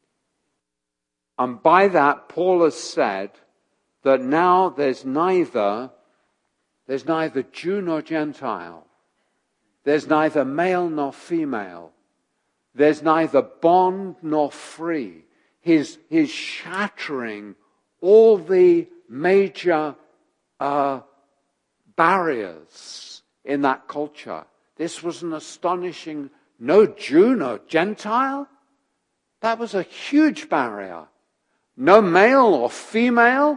A: and by that Paul has said that now there's neither, there's neither Jew nor Gentile. There's neither male nor female. There's neither bond nor free. He's, he's shattering all the major uh, barriers in that culture. This was an astonishing, no Jew, no Gentile. That was a huge barrier. No male or female.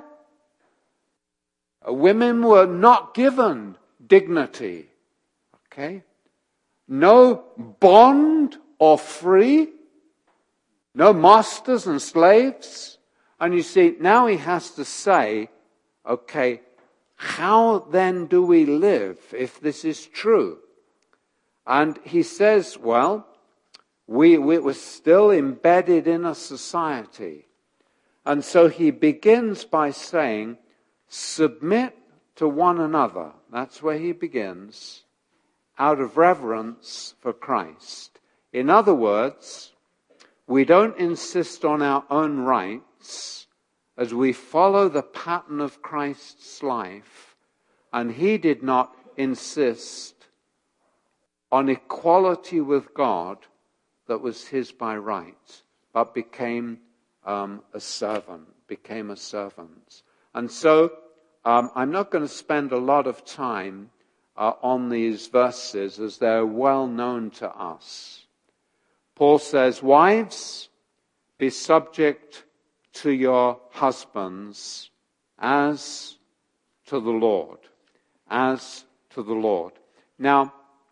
A: Women were not given dignity. Okay? No bond or free. No masters and slaves. And you see, now he has to say, okay, how then do we live if this is true? And he says, well, we, we were still embedded in a society. And so he begins by saying, submit to one another. That's where he begins, out of reverence for Christ. In other words, we don't insist on our own rights as we follow the pattern of Christ's life, and he did not insist on equality with God that was his by right, but became um, a servant, became a servant. And so um, I'm not going to spend a lot of time uh, on these verses as they're well known to us. Paul says, wives, be subject to your husbands as to the Lord, as to the Lord. Now,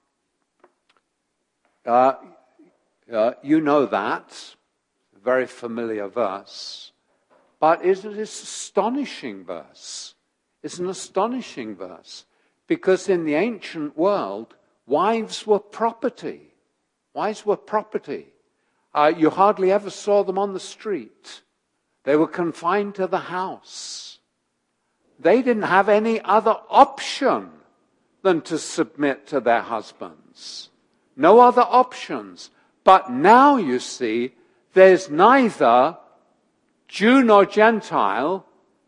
A: uh, uh, you know that, a very familiar verse, but it is an astonishing verse. It's an astonishing verse, because in the ancient world, wives were property. Wives were property. Uh, you hardly ever saw them on the street. They were confined to the house. They didn't have any other option than to submit to their husbands. No other options. But now, you see, there's neither Jew nor Gentile,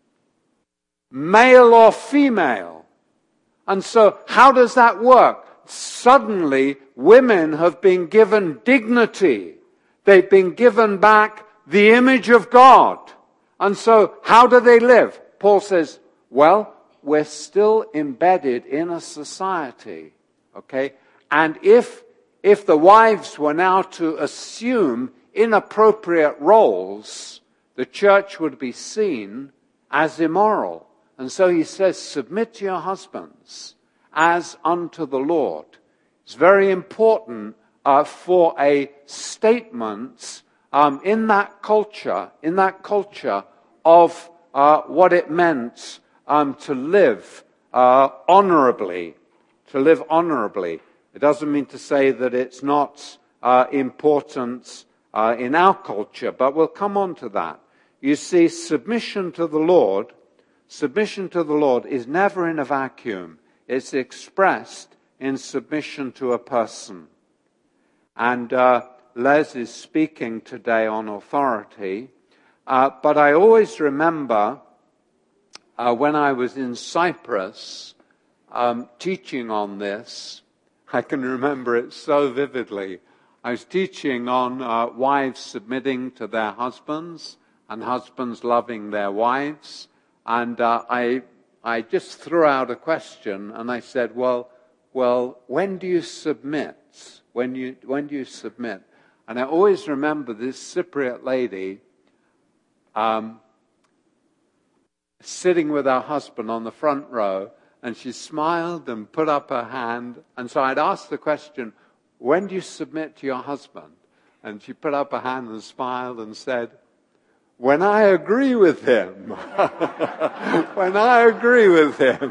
A: male or female. And so, how does that work? Suddenly, women have been given dignity. They've been given back the image of God. And so, how do they live? Paul says, well, we're still embedded in a society. Okay? And if, if the wives were now to assume inappropriate roles, the church would be seen as immoral. And so he says, submit to your husbands as unto the Lord. It's very important uh, for a statement um, in that culture, in that culture of uh, what it meant um, to live uh, honorably, to live honorably. It doesn't mean to say that it's not uh, important uh, in our culture, but we'll come on to that. You see, submission to the Lord, submission to the Lord is never in a vacuum. It's expressed in submission to a person. And uh, Les is speaking today on authority, uh, but I always remember uh, when I was in Cyprus um, teaching on this. I can remember it so vividly. I was teaching on uh, wives submitting to their husbands and husbands loving their wives, and uh, I I just threw out a question, and I said, well, well, when do you submit? When you when do you submit? And I always remember this Cypriot lady um, sitting with her husband on the front row, and she smiled and put up her hand. And so I'd ask the question, when do you submit to your husband? And she put up her hand and smiled and said, when I agree with him. When I agree with him.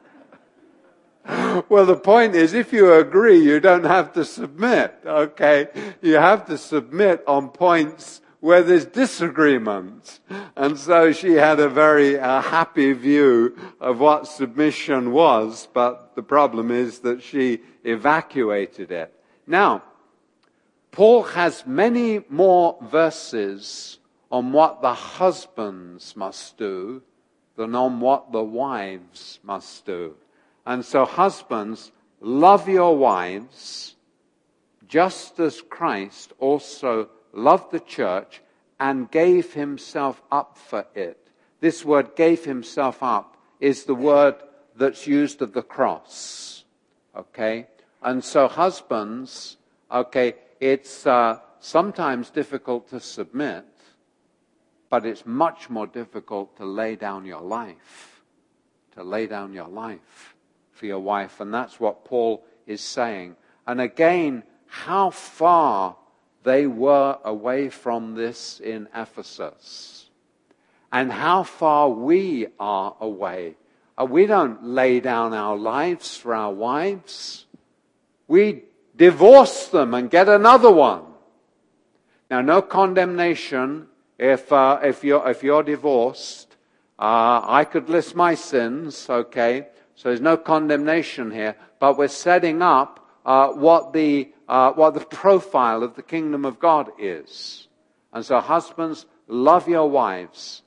A: Well, the point is, if you agree, you don't have to submit, okay? You have to submit on points where there's disagreement. And so she had a very uh, happy view of what submission was, but the problem is that she evacuated it. Now, Paul has many more verses on what the husbands must do than on what the wives must do. And so husbands, love your wives just as Christ also loved the church and gave himself up for it. This word gave himself up is the word that's used of the cross. Okay? And so husbands, okay, it's uh, sometimes difficult to submit, but it's much more difficult to lay down your life. To lay down your life for your wife. And that's what Paul is saying. And again, how far they were away from this in Ephesus. And how far we are away. Uh, we don't lay down our lives for our wives. We divorce them and get another one. Now, no condemnation if uh, if you're if you're divorced. Uh, I could list my sins, okay? So there's no condemnation here, but we're setting up uh, what the uh, what the profile of the kingdom of God is. And so, husbands, love your wives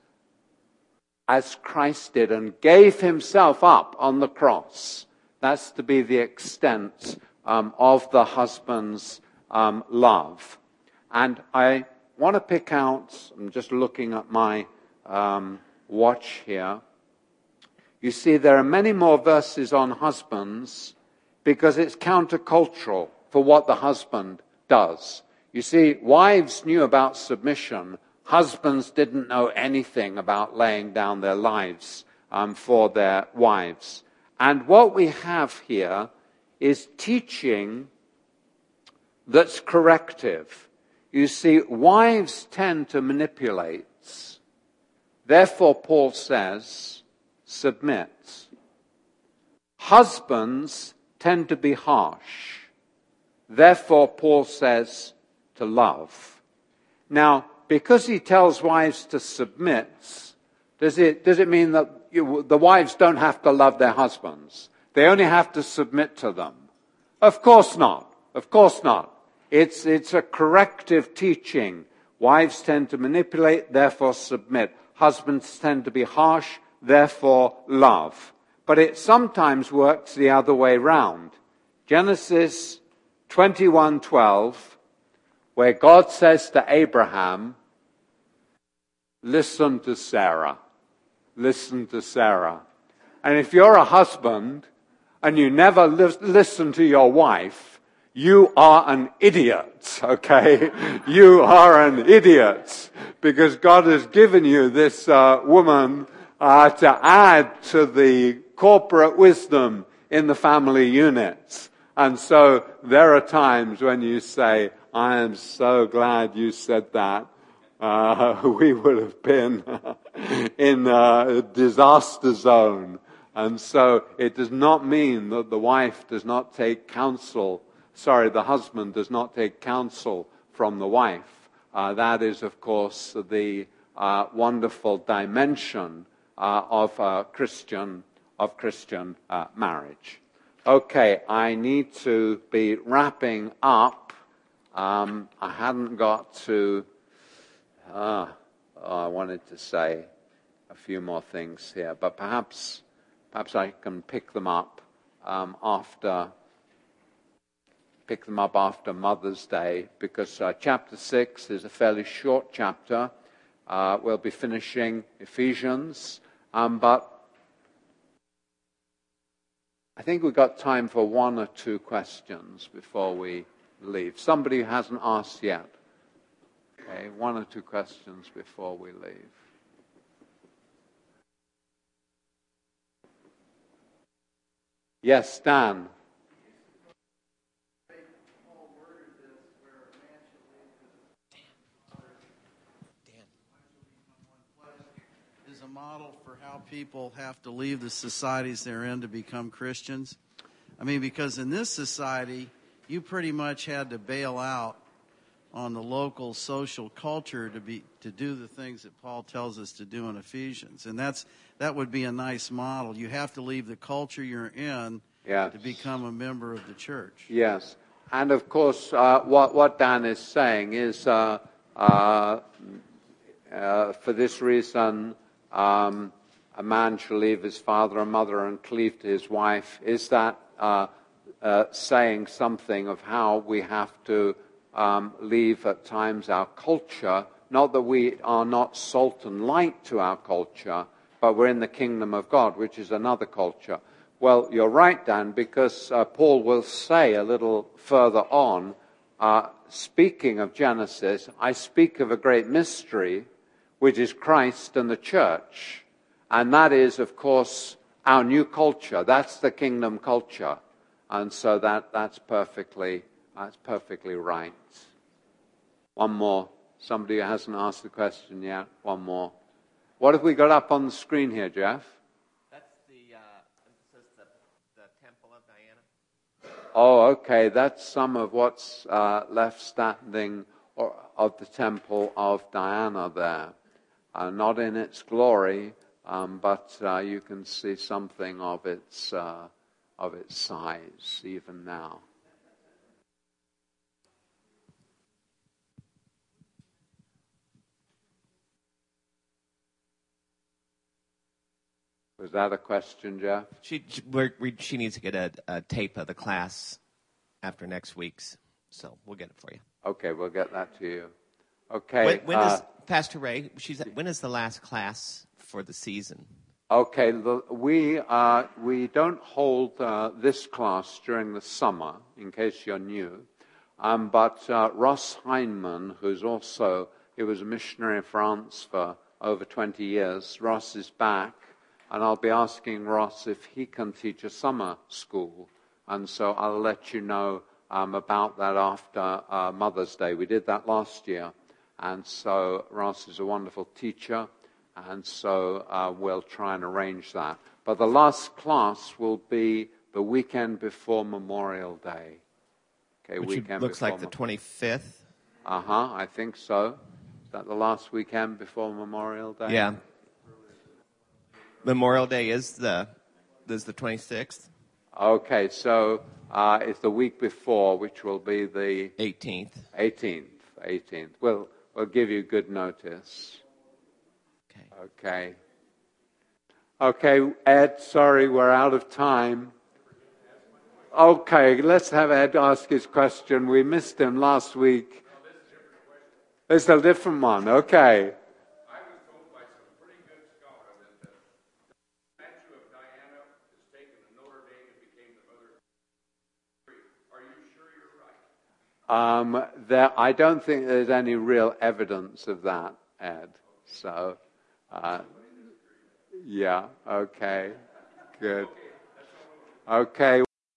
A: as Christ did and gave himself up on the cross. That's to be the extent um, of the husband's um, love. And I want to pick out, I'm just looking at my um, watch here. You see, there are many more verses on husbands because it's countercultural for what the husband does. You see, wives knew about submission. Husbands didn't know anything about laying down their lives um, for their wives. And what we have here is teaching that's corrective. You see, wives tend to manipulate. Therefore, Paul says, submit. Husbands tend to be harsh. Therefore, Paul says to love. Now, because he tells wives to submit, does it, does it mean that you, the wives don't have to love their husbands? They only have to submit to them? Of course not. Of course not. It's, it's a corrective teaching. Wives tend to manipulate, therefore submit. Husbands tend to be harsh, therefore love. But it sometimes works the other way round. Genesis twenty-one twelve, where God says to Abraham, listen to Sarah. Listen to Sarah. And if you're a husband and you never li- listen to your wife, you are an idiot, okay? You are an idiot because God has given you this uh, woman uh, to add to the corporate wisdom in the family units. And so there are times when you say, I am so glad you said that. Uh, we would have been in a disaster zone. And so it does not mean that the wife does not take counsel. Sorry, the husband does not take counsel from the wife. Uh, that is, of course, the uh, wonderful dimension uh, of uh, Christian of Christian uh, marriage. Okay, I need to be wrapping up. Um, I hadn't got to. Uh, oh, I wanted to say a few more things here, but perhaps, perhaps I can pick them up um, after. Pick them up after Mother's Day, because uh, chapter six is a fairly short chapter. Uh, we'll be finishing Ephesians, um, but I think we've got time for one or two questions before we leave. Somebody who hasn't asked yet. Okay, one or two questions before we leave. Yes, Dan.
D: Is a model for how people have to leave the societies they're in to become Christians. I mean, because in this society, you pretty much had to bail out on the local social culture to be to do the things that Paul tells us to do in Ephesians, and that's that would be a nice model. You have to leave the culture you're in
A: yes.
D: to become a member of the church.
A: Yes, and of course, uh, what what Dan is saying is, uh, uh, uh, for this reason, um, a man shall leave his father and mother and cleave to his wife. Is that uh, uh, saying something of how we have to Um, leave at times our culture? Not that we are not salt and light to our culture, but we're in the kingdom of God, which is another culture. Well, you're right, Dan, because uh, Paul will say a little further on, uh, speaking of Genesis, I speak of a great mystery, which is Christ and the church. And that is, of course, our new culture. That's the kingdom culture. And so that, that's perfectly That's perfectly right. One more. Somebody who hasn't asked the question yet. One more. What have we got up on the screen here, Jeff?
E: That's the, uh, this is the, the Temple of Diana.
A: Oh, okay. That's some of what's uh, left standing or, of the Temple of Diana there. Uh, not in its glory, um, but uh, you can see something of its uh, of its size even now. Was that a question, Jeff?
E: She she, we're, we, she needs to get a, a tape of the class after next week's, so we'll get it for you.
A: Okay, we'll get that to you. Okay.
E: When, when
A: uh,
E: is Pastor Ray? She's when is the last class for the season?
A: Okay, the, we uh, we don't hold uh, this class during the summer, in case you're new. Um, but uh, Ross Heinemann, who's also he was a missionary in France for over twenty years. Ross is back. And I'll be asking Ross if he can teach a summer school. And so I'll let you know um, about that after uh, Mother's Day. We did that last year. And so Ross is a wonderful teacher. And so uh, we'll try and arrange that. But the last class will be the weekend before Memorial Day. Okay,
E: Which
A: weekend
E: looks
A: before
E: like the
A: Mem-
E: twenty-fifth.
A: Uh-huh, I think so. Is that the last weekend before Memorial Day?
E: Yeah. Memorial Day is the is the twenty-sixth.
A: Okay, so uh, it's the week before, which will be the
E: eighteenth.
A: eighteenth. eighteenth. We'll we'll give you good notice.
E: Okay.
A: Okay. Okay, Ed. Sorry, we're out of time. Okay, let's have Ed ask his question. We missed him last week. It's a different one. Okay. Um, there, I don't think there's any real evidence of that, Ed. So, uh, yeah, okay, good. Okay.